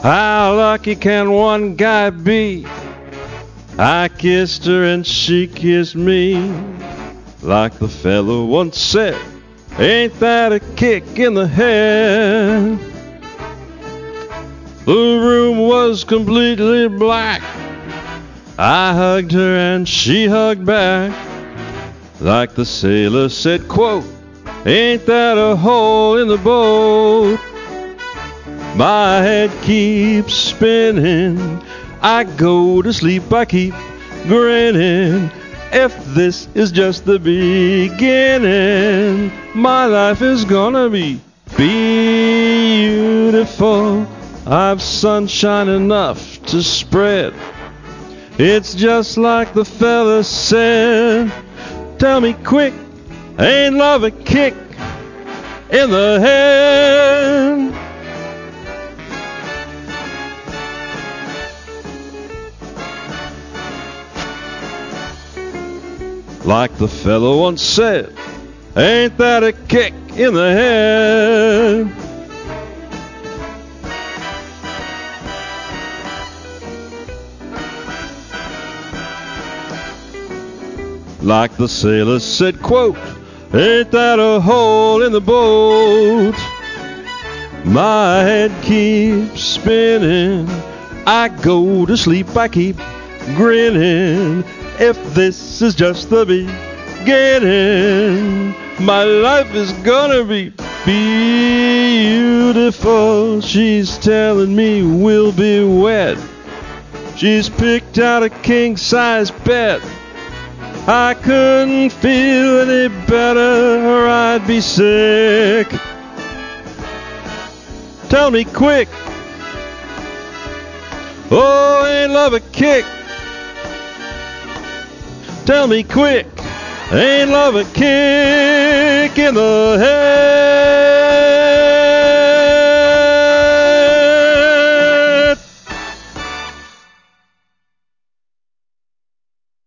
How lucky can one guy be? I kissed her and she kissed me. Like the fellow once said, ain't that a kick in the head? The room was completely black. I hugged her and she hugged back. Like the sailor said, quote, ain't that a hole in the boat? My head keeps spinning. I go to sleep, I keep grinning. If this is just the beginning, my life is gonna be beautiful. I've sunshine enough to spread. It's just like the fella said. Tell me quick, ain't love a kick in the head? Like the fellow once said, ain't that a kick in the head? Like the sailor said, quote, ain't that a hole in the boat? My head keeps spinning. I go to sleep, I keep grinning. If this is just the beginning, my life is gonna be beautiful. She's telling me we'll be wed. She's picked out a king-size bed. I couldn't feel any better or I'd be sick. Tell me quick, oh, ain't love a kick? Tell me quick, ain't love a kick in the head?